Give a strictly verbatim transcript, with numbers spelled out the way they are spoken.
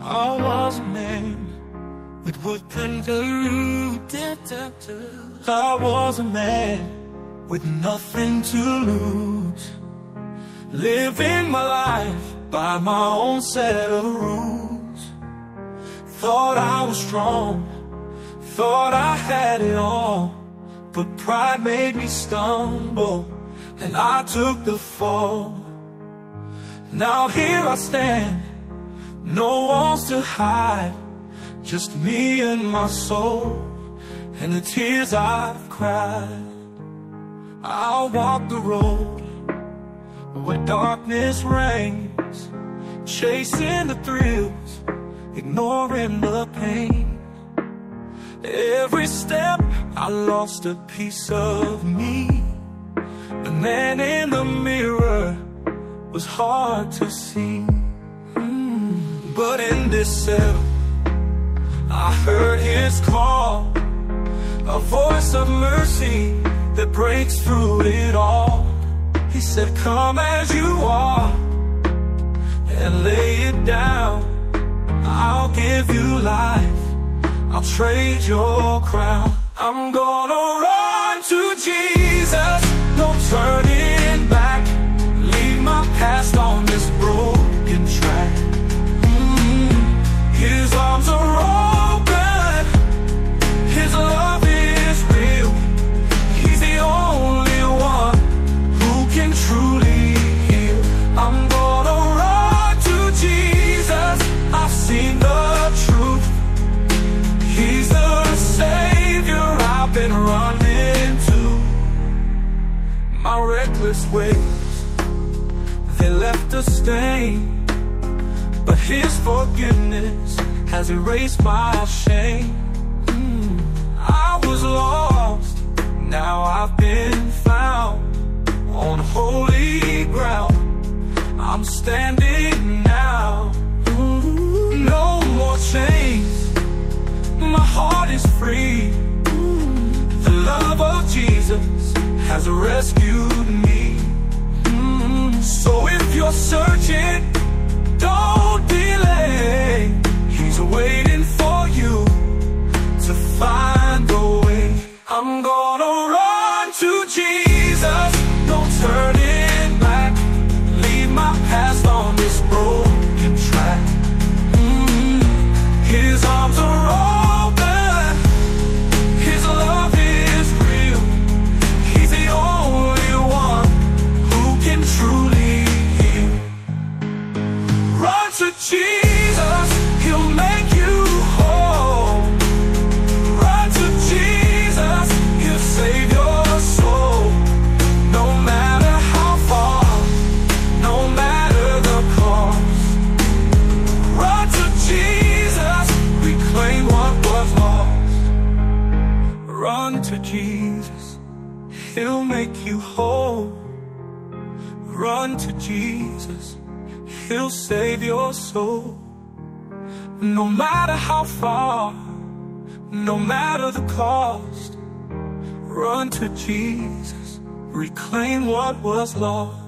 I was a man with woodpen roots. I was a man with nothing to lose, living my life by my own set of rules. Thought I was strong, thought I had it all, but pride made me stumble, and I took the fall. Now here I stand, no walls to hide, just me and my soul, and the tears I've cried. I'll walk the road where darkness reigns, chasing the thrills, ignoring the pain. Every step I lost a piece of me. The man in the mirror was hard to see. mm. But in this cell I heard his call, a voice of mercy that breaks through it all. He said, come as you are and lay it down. I'll give you life, I'll trade your crown. I'm gonna run to Jesus, no turning back. Leave my past on this broken track. mm-hmm. His arms are open, His love is real. He's the only one who can truly heal. I'm gonna run to Jesus, I've seen the truth. He's the Savior I've been running to. My reckless ways, they left a stain, but His forgiveness has erased my shame. mm. I was lost, now I've been found on holy ground. I'm standing now. Ooh, no more chains, my heart is free. The love of Jesus has rescued me. mm. So if you're searching, don't delay. He's waiting for you to find the way. I'm gonna run to Jesus, no turning back. Leave my past on this broken track. mm. His arms are open, His love is real. He's the only one who can truly heal. Run to Jesus, He'll make you whole. Run to Jesus, He'll save your soul. No matter how far, no matter the cost. Run to Jesus, reclaim what was lost. Run to Jesus, He'll make you whole. Run to Jesus, He'll save your soul. No matter how far, no matter the cost. Run to Jesus, reclaim what was lost.